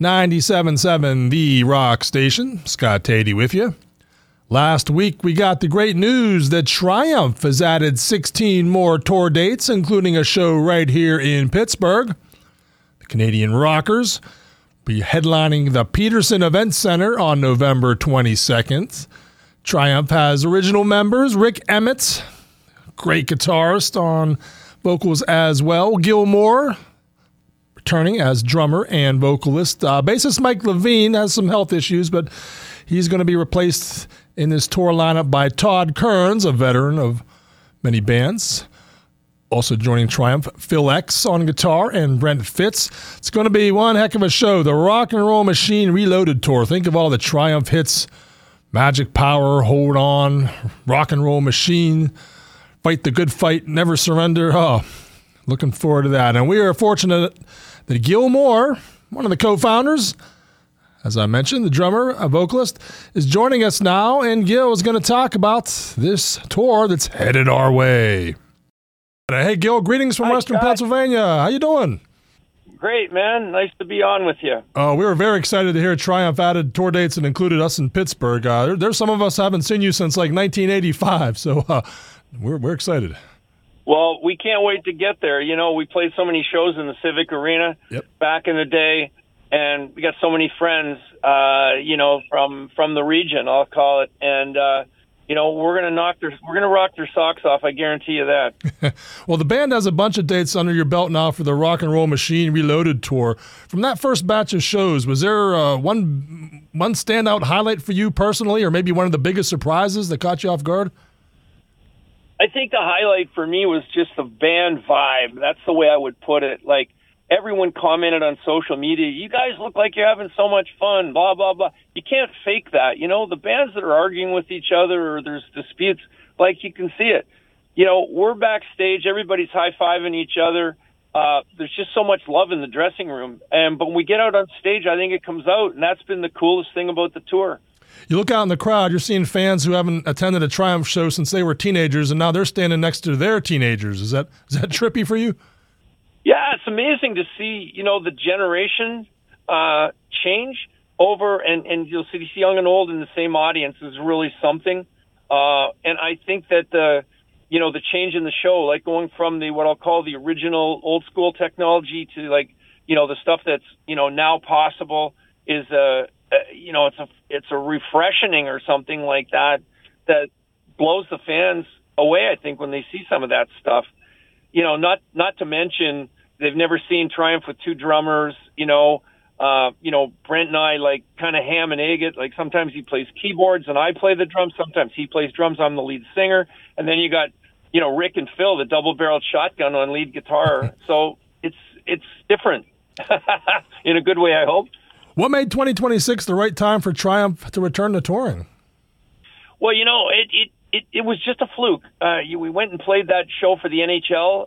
97.7 The Rock Station. Scott Tady with you. Last week, we got the great news that Triumph has added 16 more tour dates, including a show right here in Pittsburgh. The Canadian Rockers will be headlining the Peterson Event Center on November 22nd. Triumph has original members Rick Emmett, great guitarist on vocals as well. Gil Moore, returning as drummer and vocalist. Bassist Mike Levine has some health issues, but he's going to be replaced in this tour lineup by Todd Kearns, a veteran of many bands. Also joining Triumph, Phil X on guitar and Brent Fitz. It's going to be one heck of a show. The Rock and Roll Machine Reloaded Tour. Think of all the Triumph hits. Magic Power, Hold On, Rock and Roll Machine, Fight the Good Fight, Never Surrender. Oh, looking forward to that. And we are fortunate that Gil Moore, one of the co-founders, as I mentioned, the drummer, a vocalist, is joining us now, and Gil is going to talk about this tour that's headed our way. Hey, Gil, greetings from Western Pennsylvania. How you doing? Great, man. Nice to be on with you. We were very excited to hear Triumph added tour dates and included us in Pittsburgh. There's some of us haven't seen you since like 1985, so we're excited. Well, we can't wait to get there. You know, we played so many shows in the Civic Arena back in the day. And we got so many friends, from the region, I'll call it. And, we're going to rock their socks off. I guarantee you that. Well, the band has a bunch of dates under your belt now for the Rock and Roll Machine Reloaded Tour. From that first batch of shows, was there one standout highlight for you personally, or maybe one of the biggest surprises that caught you off guard? I think the highlight for me was just the band vibe. That's the way I would put it. Like, everyone commented on social media, you guys look like you're having so much fun, blah, blah, blah. You can't fake that. You know, the bands that are arguing with each other or there's disputes, like you can see it. You know, we're backstage, everybody's high-fiving each other. There's just so much love in the dressing room. But when we get out on stage, I think it comes out, and that's been the coolest thing about the tour. You look out in the crowd, you're seeing fans who haven't attended a Triumph show since they were teenagers, and now they're standing next to their teenagers. Is that trippy for you? Yeah, it's amazing to see, the generation change over, and you'll see young and old in the same audience is really something. And I think that the change in the show, like going from what I'll call the original old school technology to the stuff that's, now possible is it's a refreshing or something like that blows the fans away, I think, when they see some of that stuff. Not to mention they've never seen Triumph with two drummers. Brent and I kind of ham and egg it. Like sometimes he plays keyboards and I play the drums. Sometimes he plays drums. I'm the lead singer. And then you got, Rick and Phil, the double-barreled shotgun on lead guitar. So it's different in a good way, I hope. What made 2026 the right time for Triumph to return to touring? Well, it was just a fluke. We went and played that show for the NHL,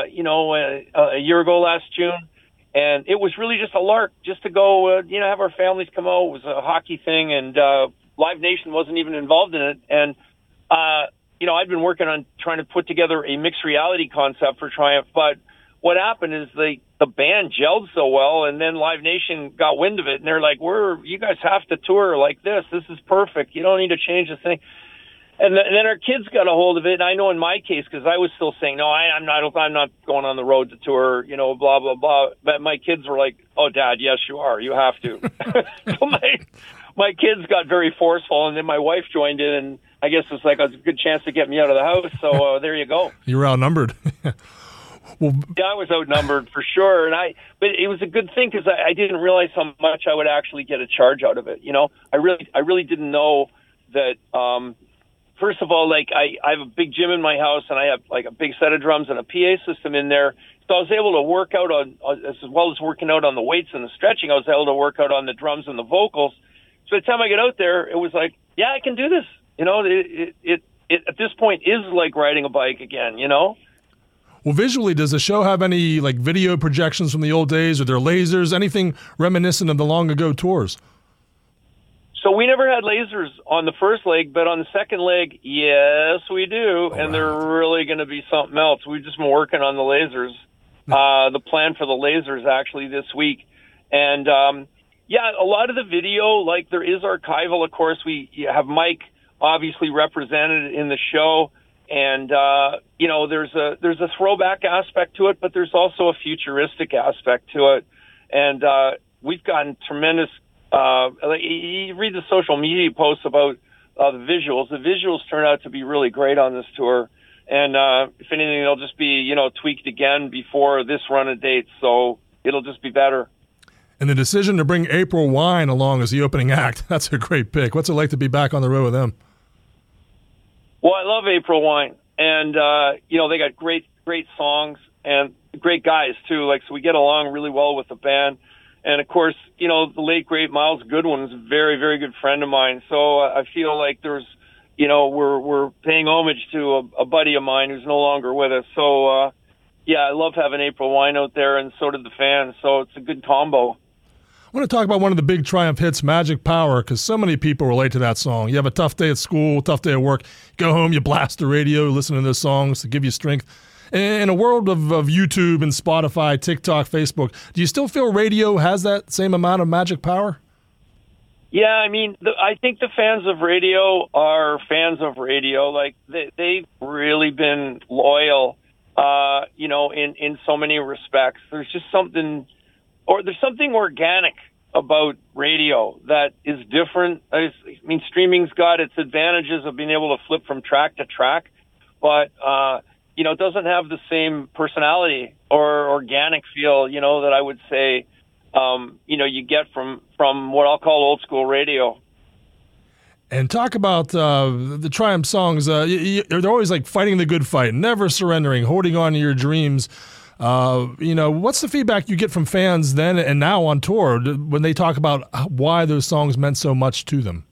a year ago last June, and it was really just a lark, just to go, have our families come out. It was a hockey thing, and Live Nation wasn't even involved in it. And I'd been working on trying to put together a mixed reality concept for Triumph, but what happened is the band gelled so well, and then Live Nation got wind of it, and they're like, you guys have to tour like this. This is perfect. You don't need to change the thing. And then our kids got a hold of it. And I know in my case, because I was still saying, no, I'm not going on the road to tour, blah, blah, blah. But my kids were like, oh, Dad, yes, you are. You have to. So my kids got very forceful. And then my wife joined in. And I guess it's like a good chance to get me out of the house. So there you go. You were outnumbered. Well, yeah, I was outnumbered for sure. But it was a good thing because I didn't realize how much I would actually get a charge out of it. I really didn't know that. First of all, I have a big gym in my house, and I have a big set of drums and a PA system in there. So I was able to work out as well as working out on the weights and the stretching. I was able to work out on the drums and the vocals. So by the time I get out there, it was like, yeah, I can do this. It at this point is like riding a bike again. Well, visually, does the show have any video projections from the old days? Are there lasers? Anything reminiscent of the long ago tours? So we never had lasers on the first leg, but on the second leg, yes, we do. And they're really going to be something else. We've just been working on the lasers. The plan for the lasers actually this week. And, Yeah, a lot of the video, like there is archival. Of course, we have Mike obviously represented in the show, and there's a throwback aspect to it, but there's also a futuristic aspect to it, and we've gotten tremendous. You read the social media posts about the visuals. The visuals turn out to be really great on this tour, and if anything, they'll just be tweaked again before this run of dates, so it'll just be better. And the decision to bring April Wine along as the opening act, that's a great pick. What's it like to be back on the road with them? Well, I love April Wine, and they got great songs and great guys too. So we get along really well with the band, and of course, the late great Miles Goodwin is a very, very good friend of mine. So I feel like there's, we're paying homage to a buddy of mine who's no longer with us. So I love having April Wine out there, and so did the fans. So it's a good combo. I want to talk about one of the big Triumph hits, Magic Power, because so many people relate to that song. You have a tough day at school, tough day at work, go home, you blast the radio, listen to those songs to give you strength. In a world of YouTube and Spotify, TikTok, Facebook, do you still feel radio has that same amount of magic power? Yeah, I mean, I think the fans of radio are fans of radio. They've really been loyal, in so many respects. There's just something... there's something organic about radio that is different. Streaming's got its advantages of being able to flip from track to track, but, it doesn't have the same personality or organic feel, that I would say, you get from what I'll call old school radio. And talk about the Triumph songs. They're always like fighting the good fight, never surrendering, holding on to your dreams. What's the feedback you get from fans then and now on tour when they talk about why those songs meant so much to them?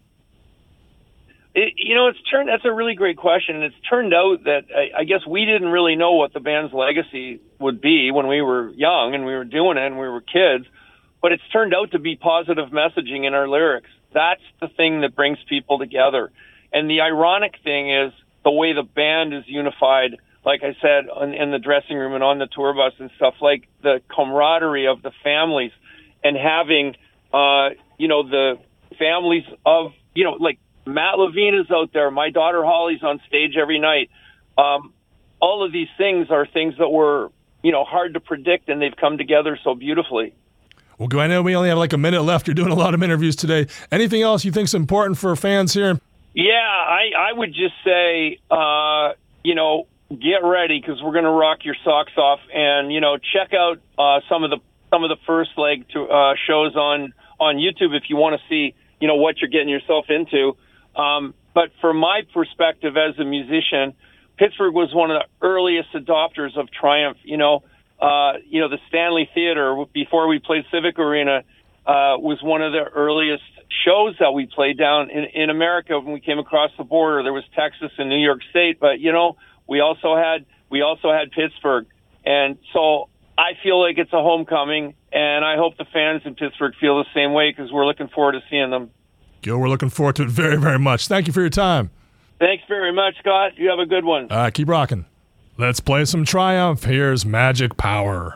That's a really great question. It's turned out that I guess we didn't really know what the band's legacy would be when we were young and we were doing it and we were kids, but it's turned out to be positive messaging in our lyrics. That's the thing that brings people together. And the ironic thing is the way the band is unified, like I said, in the dressing room and on the tour bus and stuff, like the camaraderie of the families and having, the families of, like Matt Levine is out there. My daughter Holly's on stage every night. All of these things are things that were, hard to predict, and they've come together so beautifully. Well, I know we only have like a minute left. You're doing a lot of interviews today. Anything else you think is important for fans here? Yeah, I would just say, get ready because we're going to rock your socks off, and check out some of the first leg to shows on YouTube if you want to see what you're getting yourself into. But from my perspective as a musician, Pittsburgh was one of the earliest adopters of Triumph. The Stanley Theater before we played Civic Arena was one of the earliest shows that we played down in America when we came across the border. There was Texas and New York State, but we also had Pittsburgh, and so I feel like it's a homecoming, and I hope the fans in Pittsburgh feel the same way because we're looking forward to seeing them. Gil, we're looking forward to it very, very much. Thank you for your time. Thanks very much, Scott. You have a good one. Keep rocking. Let's play some Triumph. Here's Magic Power.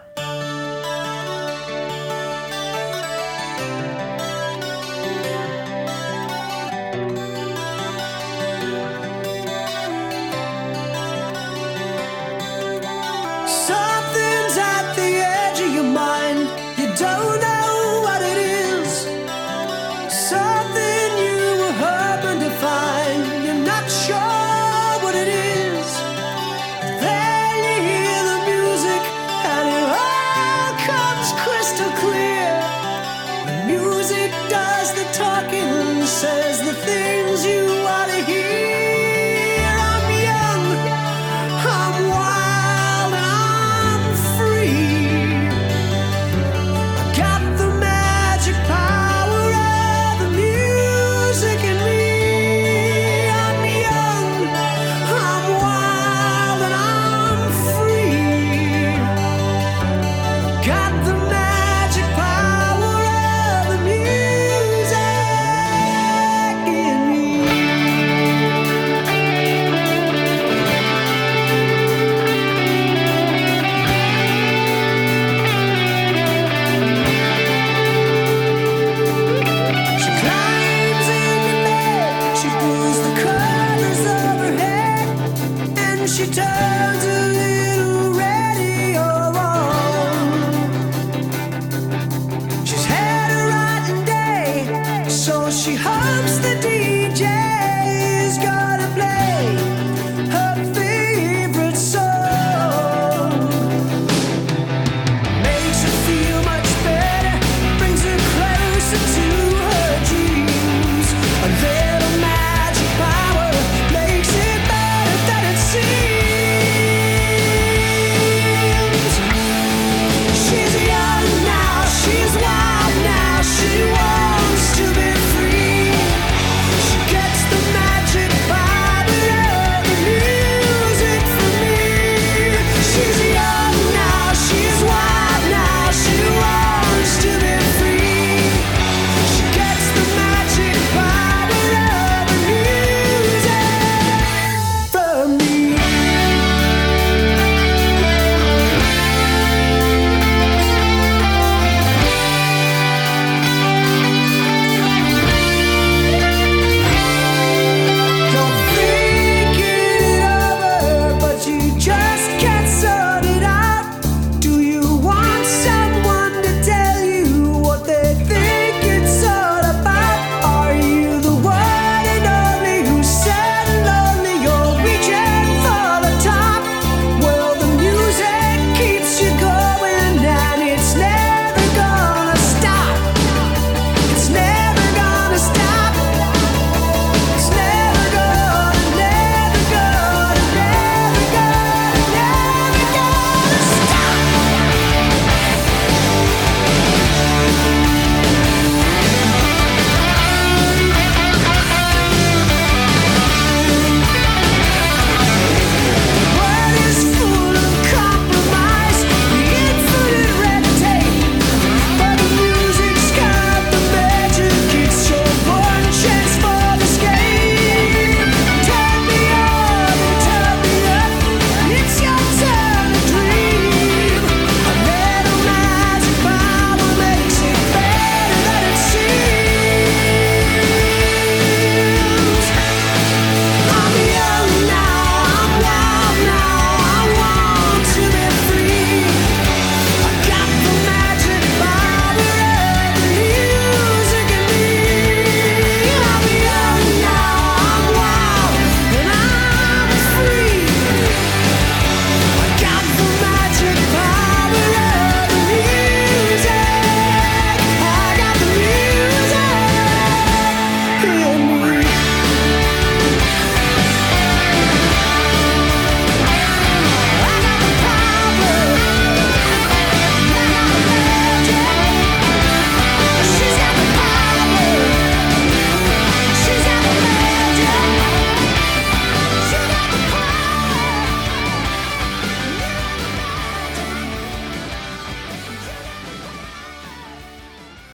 Something's at the edge of your mind. You don't know what it is. Something you were hoping to find. You're not sure what it is. Then you hear the music and it all comes crystal clear. The music does the talking, says the things you want to hear.